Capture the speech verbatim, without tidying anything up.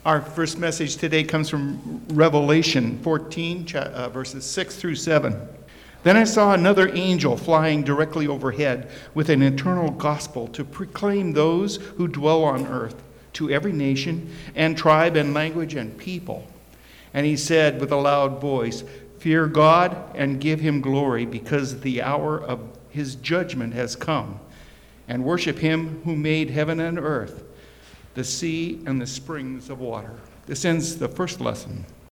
Our first message today comes from Revelation fourteen, uh, verses six through seven. Then I saw another angel flying directly overhead with an eternal gospel to proclaim those who dwell on earth, to every nation and tribe and language and people. And he said with a loud voice, "Fear God and give him glory, because the hour of his judgment has come. And worship him who made heaven and earth, the sea and the springs of water." This ends the first lesson.